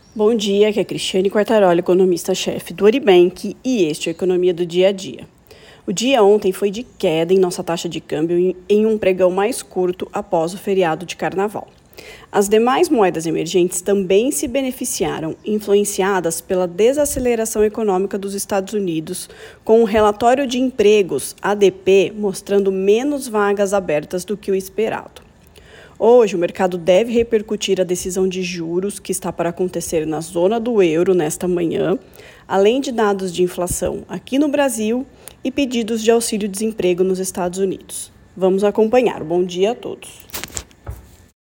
Bom dia, aqui é Cristiane Quartarolo, economista-chefe do Oribank, e este é a Economia do Dia a Dia. O dia ontem foi de queda em nossa taxa de câmbio em um pregão mais curto após o feriado de Carnaval. As demais moedas emergentes também se beneficiaram, influenciadas pela desaceleração econômica dos Estados Unidos, com o relatório de empregos, ADP, mostrando menos vagas abertas do que o esperado. Hoje, o mercado deve repercutir a decisão de juros que está para acontecer na zona do euro nesta manhã, além de dados de inflação aqui no Brasil e pedidos de auxílio-desemprego nos Estados Unidos. Vamos acompanhar. Bom dia a todos.